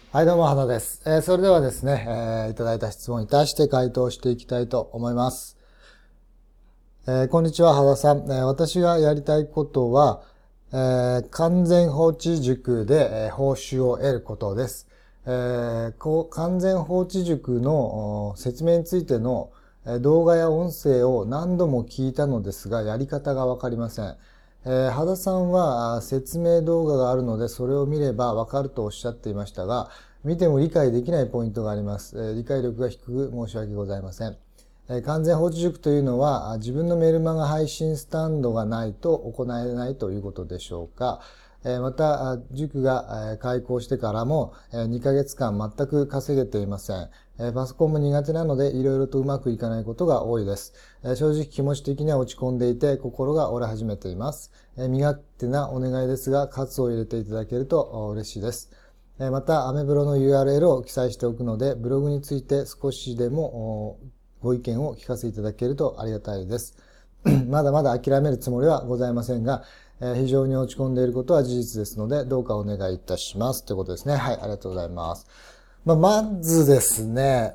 はい、どうも、花です。それではですね、いただいた質問に対して回答していきたいと思います。こんにちは、羽田さん。私がやりたいことは、完全放置塾で、報酬を得ることです。完全放置塾の説明についての動画や音声を何度も聞いたのですが、やり方がわかりません。羽田さんは説明動画があるので、それを見ればわかるとおっしゃっていましたが、見ても理解できないポイントがあります。理解力が低く申し訳ございません。完全放置塾というのは自分のメルマガ配信スタンドがないと行えないということでしょうか。また、塾が開校してからも2ヶ月間全く稼げていません。パソコンも苦手なのでいろいろとうまくいかないことが多いです。正直気持ち的には落ち込んでいて心が折れ始めています。身勝手なお願いですが、喝を入れていただけると嬉しいです。また、アメブロの URL を記載しておくので、ブログについて少しでもご意見を聞かせていただけるとありがたいです。まだまだ諦めるつもりはございませんが、非常に落ち込んでいることは事実ですので、どうかお願いいたします。ということですね。はい、ありがとうございます。まずですね、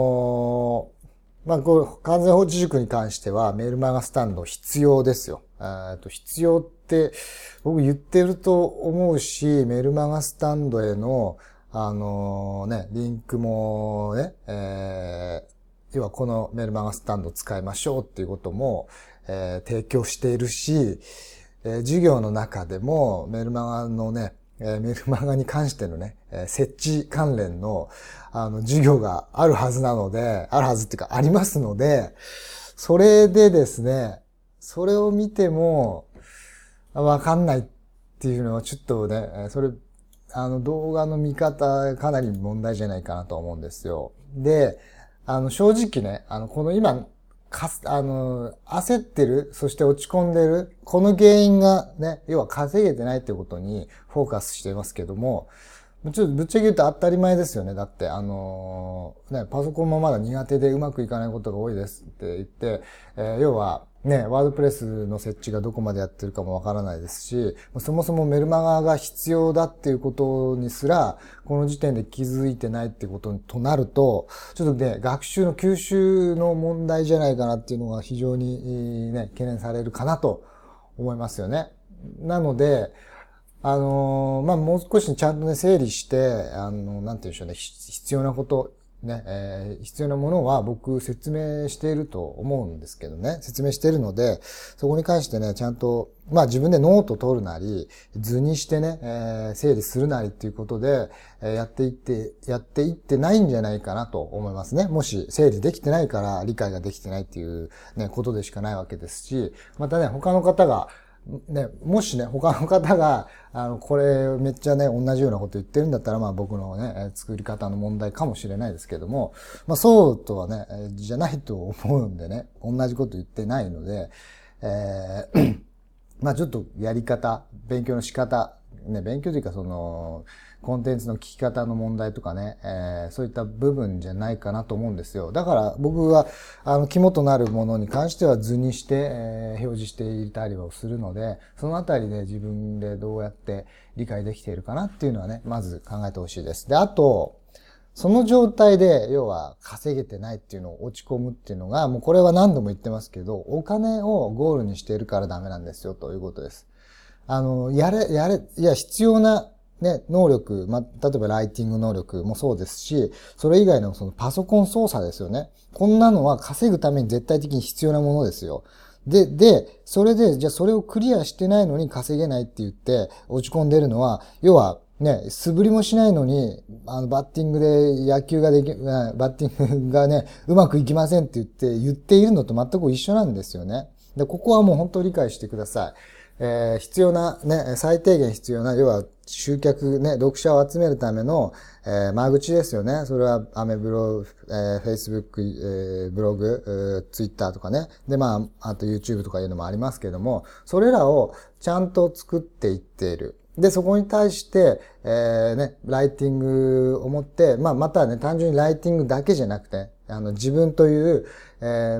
完全放置塾に関してはメルマガスタンド必要ですよ。必要って僕言ってると思うし、メルマガスタンドへの、リンクもね、要はこのメルマガスタンド使いましょうっていうことも、提供しているし、授業の中でもメルマガのね、メルマガに関してのね、設置関連の、授業があるはずなので、あるはずっていうかありますので、それでですね、それを見ても、わかんないっていうのはちょっとね、それ、動画の見方かなり問題じゃないかなと思うんですよ。で、正直ね、この今、焦ってる、そして落ち込んでる、この原因がね、要は稼げてないっていうことにフォーカスしていますけども、ちょっとぶっちゃけ言うと当たり前ですよね。だって、パソコンもまだ苦手でうまくいかないことが多いですって言って、要は、ね、ワードプレスの設置がどこまでやってるかもわからないですし、そもそもメルマガが必要だっていうことにすら、この時点で気づいてないっていうこととなると、ちょっとね、学習の吸収の問題じゃないかなっていうのが非常にね、懸念されるかなと思いますよね。なので、もう少しちゃんとね、整理して、なんて言うんでしょうね、必要なこと、ね、必要なものは僕説明していると思うんですけどね、説明しているので、そこに関してね、ちゃんと、自分でノート取るなり、図にしてね、整理するなりっていうことで、やっていってないんじゃないかなと思いますね。もし整理できてないから理解ができてないっていうね、ことでしかないわけですし、またね、他の方が、ね、もしね、他の方が、これめっちゃね、同じようなこと言ってるんだったら、僕のね、作り方の問題かもしれないですけども、そうとはね、じゃないと思うんでね、同じこと言ってないので、ちょっとやり方、勉強の仕方、ね、勉強というかコンテンツの聞き方の問題とかね、そういった部分じゃないかなと思うんですよ。だから僕は、肝となるものに関しては図にして、表示していたりをするので、そのあたりで自分でどうやって理解できているかなっていうのはね、まず考えてほしいです。で、あと、その状態で、要は稼げてないっていうのを落ち込むっていうのが、もうこれは何度も言ってますけど、お金をゴールにしているからダメなんですよ、ということです。必要なね、能力、例えばライティング能力もそうですし、それ以外のそのパソコン操作ですよね。こんなのは稼ぐために絶対的に必要なものですよ。それで、じゃあそれをクリアしてないのに稼げないって言って落ち込んでるのは、要はね、素振りもしないのに、バッティングで野球がバッティングがね、うまくいきませんって言っているのと全く一緒なんですよね。で、ここはもう本当理解してください。必要な、ね、最低限必要な、要は集客ね、読者を集めるための、間口ですよね。それはアメブロ、Facebook、ブログ、Twitter とかね。で、あと YouTube とかいうのもありますけども、それらをちゃんと作っていっている。で、そこに対して、ライティングを持って、またね、単純にライティングだけじゃなくて、自分という、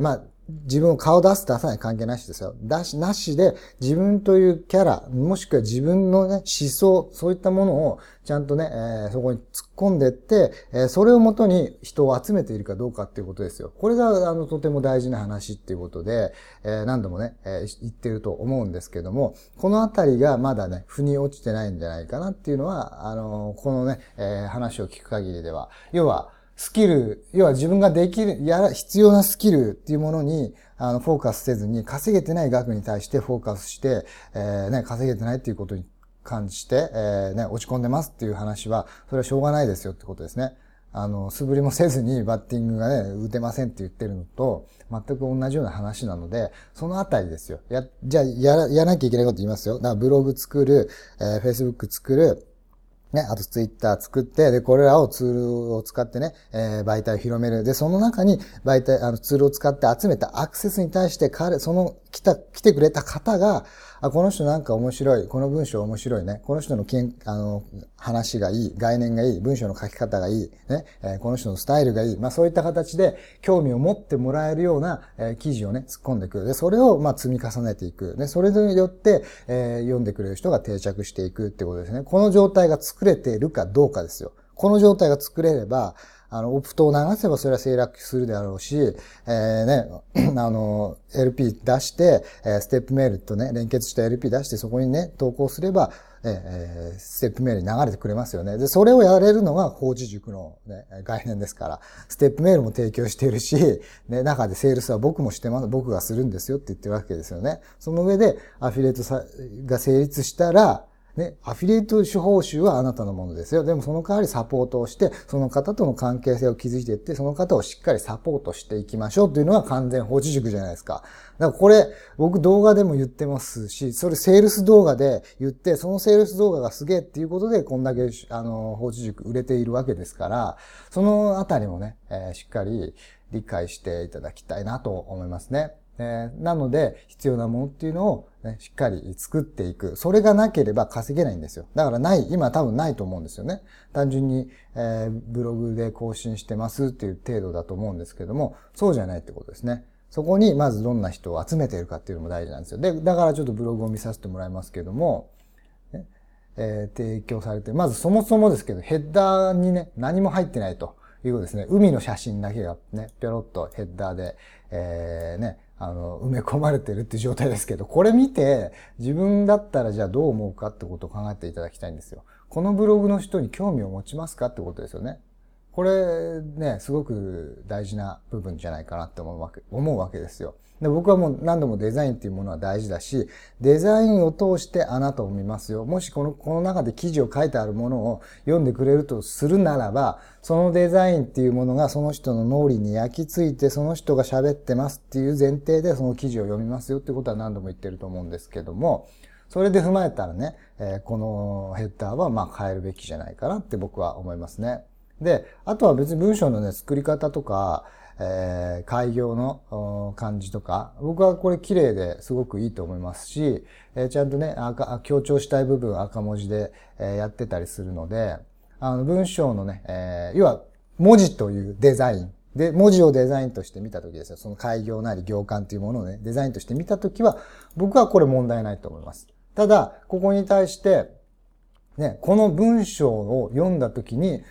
自分を顔出す出さない関係なしですよ。なしで自分というキャラ、もしくは自分のね、思想、そういったものをちゃんとね、そこに突っ込んでって、それをもとに人を集めているかどうかっていうことですよ。これが、とても大事な話っていうことで、何度もね、言ってると思うんですけども、このあたりがまだね、腑に落ちてないんじゃないかなっていうのは、このね、話を聞く限りでは、要は自分が必要なスキルっていうものに、フォーカスせずに、稼げてない額に対してフォーカスして、稼げてないっていうことに関して、落ち込んでますっていう話は、それはしょうがないですよってことですね。素振りもせずにバッティングがね、打てませんって言ってるのと、全く同じような話なので、そのあたりですよ。じゃあ、やらなきゃいけないこと言いますよ。だからブログ作る、Facebook 作る、ね、あとツイッター作って、で、これらをツールを使ってね、媒体を広める。で、その中にツールを使って集めたアクセスに対して、来てくれた方が、この人なんか面白い、この文章面白いね、この人の話がいい、概念がいい、文章の書き方がいい、ね、この人のスタイルがいい、そういった形で興味を持ってもらえるような、記事をね、突っ込んでくる。で、それを積み重ねていく。で、それによって、読んでくれる人が定着していくってことですね。この状態が作れているかどうかですよ。この状態が作れれば、オプトを流せばそれは成立するであろうし、LP 出して、ステップメールとね、連結した LP 出してそこにね、投稿すれば、ステップメールに流れてくれますよね。で、それをやれるのが法治塾の、ね、概念ですから、ステップメールも提供しているし、ね、中でセールスは僕がするんですよって言ってるわけですよね。その上で、アフィリエイトが成立したら、ね、アフィリエイト報酬はあなたのものですよ。でもその代わりサポートをして、その方との関係性を築いていって、その方をしっかりサポートしていきましょうというのが完全法治塾じゃないですか。だからこれ、僕動画でも言ってますし、それセールス動画で言って、そのセールス動画がすげえっていうことで、こんだけ、法治塾売れているわけですから、そのあたりもね、しっかり理解していただきたいなと思いますね。なので、必要なものっていうのを、ね、しっかり作っていく。それがなければ稼げないんですよ。だから今多分ないと思うんですよね。単純に、ブログで更新してますっていう程度だと思うんですけども、そうじゃないってことですね。そこにまずどんな人を集めているかっていうのも大事なんですよ。で、だからちょっとブログを見させてもらいますけども、提供されて、まずそもそもですけど、ヘッダーにね、何も入ってないということですね。海の写真だけがね、ぴょろっとヘッダーで、埋め込まれてるっていう状態ですけど、これ見て自分だったらじゃあどう思うかってことを考えていただきたいんですよ。このブログの人に興味を持ちますかってことですよね。これね、すごく大事な部分じゃないかなって思うわけですよ。で、僕はもう何度もデザインっていうものは大事だし、デザインを通してあなたを見ますよ。もしこの中で記事を書いてあるものを読んでくれるとするならば、そのデザインっていうものがその人の脳裏に焼き付いて、その人が喋ってますっていう前提でその記事を読みますよってことは何度も言ってると思うんですけども、それで踏まえたらね、このヘッダーは変えるべきじゃないかなって僕は思いますね。で、あとは別に文章のね、作り方とか、開業の感じとか、僕はこれ綺麗ですごくいいと思いますし、ちゃんとね、強調したい部分赤文字で、やってたりするので、文章のね、要は文字というデザイン。で、文字をデザインとして見たときですよ。その開業なり行間というものをね、デザインとして見たときは、僕はこれ問題ないと思います。ただ、ここに対して、ね、この文章を読んだときに、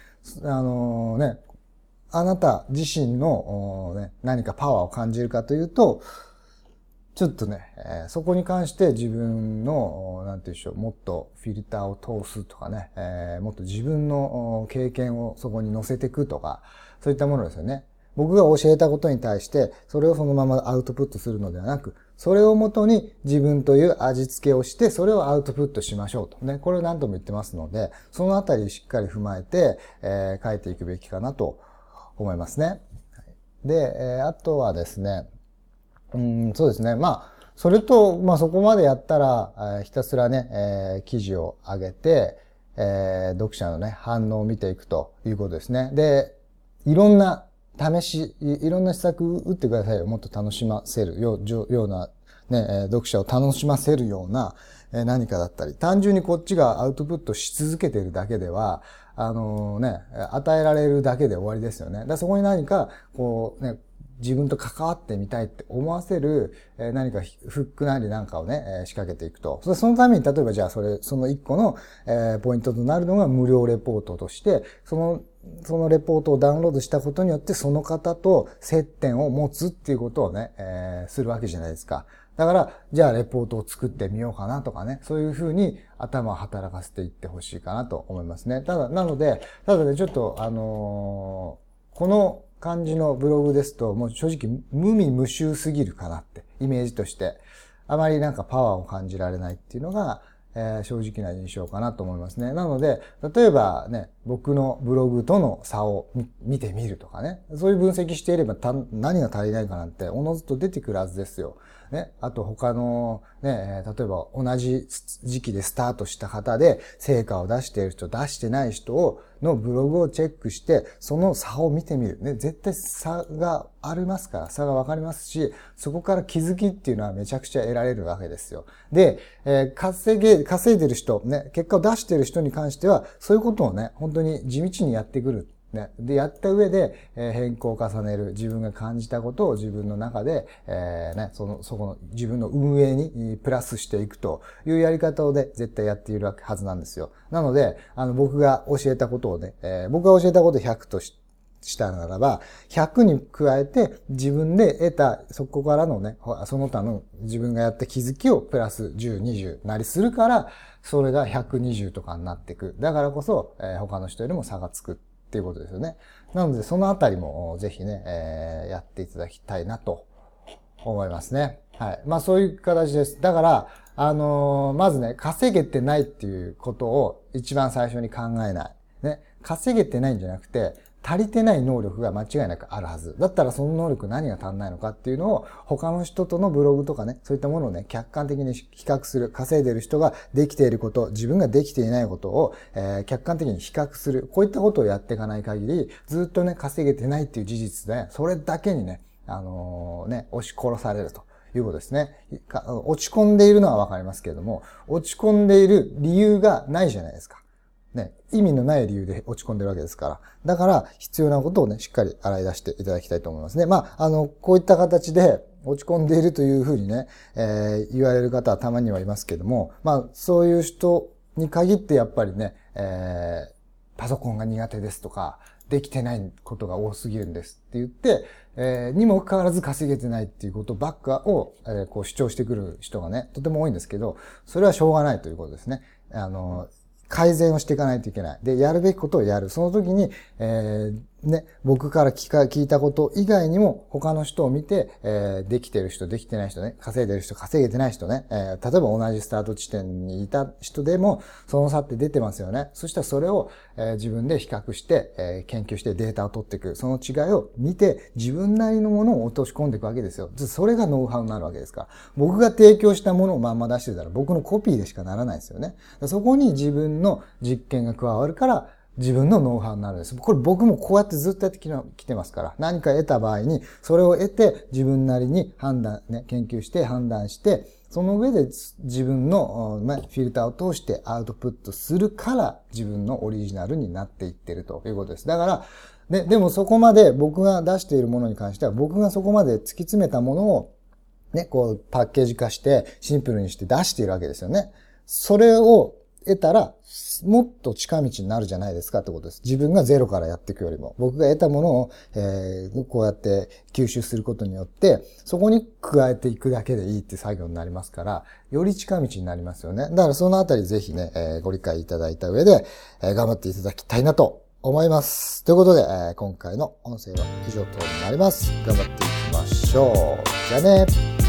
あなた自身の、何かパワーを感じるかというと、ちょっとね、そこに関して自分の、なんていうんでしょう、もっとフィルターを通すとかね、もっと自分の経験をそこに乗せていくとか、そういったものですよね。僕が教えたことに対して、それをそのままアウトプットするのではなく、それをもとに自分という味付けをして、それをアウトプットしましょうとね。これを何度も言ってますので、そのあたりしっかり踏まえて、書いていくべきかなと思いますね。で、あとはですね、そうですね。それと、そこまでやったら、ひたすらね、記事を上げて、読者のね、反応を見ていくということですね。で、いろんな施策打ってくださいよ。もっと楽しませるような、ね、読者を楽しませるような何かだったり、単純にこっちがアウトプットし続けてるだけでは、与えられるだけで終わりですよね。そこに何か、こうね、 自分と関わってみたいって思わせる、何かフックなりなんかをね、仕掛けていくと。そのために、例えばじゃあその一個の、ポイントとなるのが無料レポートとして、そのレポートをダウンロードしたことによって、その方と接点を持つっていうことをね、するわけじゃないですか。だから、じゃあレポートを作ってみようかなとかね、そういうふうに頭を働かせていってほしいかなと思いますね。なので、ちょっと、この感じのブログですと、もう正直無味無臭すぎるかなって、イメージとして。あまりなんかパワーを感じられないっていうのが、正直な印象かなと思いますね。なので、例えばね、僕のブログとの差を見てみるとかね、そういう分析していれば何が足りないかなんておのずと出てくるはずですよ。ね、あと他のね、例えば同じ時期でスタートした方で成果を出している人、出してない人のブログをチェックして、その差を見てみる。ね、絶対差がありますから、差がわかりますし、そこから気づきっていうのはめちゃくちゃ得られるわけですよ。で、稼いでる人、ね、結果を出している人に関しては、そういうことをね、本当に地道にやってくる。ね。で、やった上で、変更を重ねる。自分が感じたことを自分の中で、そこの自分の運営にプラスしていくというやり方をね、絶対やっているはずなんですよ。なので、僕が教えたことをね、僕が教えたことを100としたならば、100に加えて自分で得た、そこからのね、その他の自分がやった気づきをプラス10、20なりするから、それが120とかになっていく。だからこそ、他の人よりも差がつく。っていうことですよね。なので、そのあたりもぜひね、やっていただきたいなと思いますね。はい。まあそういう形です。だから、まずね、稼げてないっていうことを一番最初に考えない。ね。稼げてないんじゃなくて、足りてない能力が間違いなくあるはず。だったらその能力何が足んないのかっていうのを他の人とのブログとかね、そういったものをね、客観的に比較する。稼いでる人ができていること、自分ができていないことを、客観的に比較する。こういったことをやっていかない限り、ずっとね、稼げてないっていう事実で、それだけにね、押し殺されるということですね。落ち込んでいるのはわかりますけれども、落ち込んでいる理由がないじゃないですか。ね、意味のない理由で落ち込んでるわけですから。だから、必要なことをね、しっかり洗い出していただきたいと思いますね。まあ、こういった形で落ち込んでいるというふうにね、言われる方はたまにはいますけども、まあ、そういう人に限ってやっぱりね、パソコンが苦手ですとか、できてないことが多すぎるんですって言って、にもかかわらず稼げてないっていうことばっかを、こう主張してくる人がね、とても多いんですけど、それはしょうがないということですね。改善をしていかないといけない。で、やるべきことをやる。その時に、僕から聞いたこと以外にも他の人を見て、できてる人、できてない人ね、稼いでる人、稼げてない人ね、例えば同じスタート地点にいた人でも、その差って出てますよね。そしたらそれを、自分で比較して、研究してデータを取っていく。その違いを見て、自分なりのものを落とし込んでいくわけですよ。それがノウハウになるわけですから。僕が提供したものをまんま出してたら、僕のコピーでしかならないですよね。そこに自分の実験が加わるから、自分のノウハウになるんです。これ僕もこうやってずっとやってきてますから。何か得た場合に、それを得て自分なりに研究して判断して、その上で自分のフィルターを通してアウトプットするから自分のオリジナルになっていってるということです。だから、でもそこまで僕が出しているものに関しては、僕がそこまで突き詰めたものをね、こうパッケージ化してシンプルにして出しているわけですよね。それを得たら、もっと近道になるじゃないですかってことです。自分がゼロからやっていくよりも、僕が得たものを、こうやって吸収することによって、そこに加えていくだけでいいって作業になりますから、より近道になりますよね。だからそのあたりぜひね、ご理解いただいた上で、頑張っていただきたいなと思います。ということで、今回の音声は以上となります。頑張っていきましょう。じゃあね。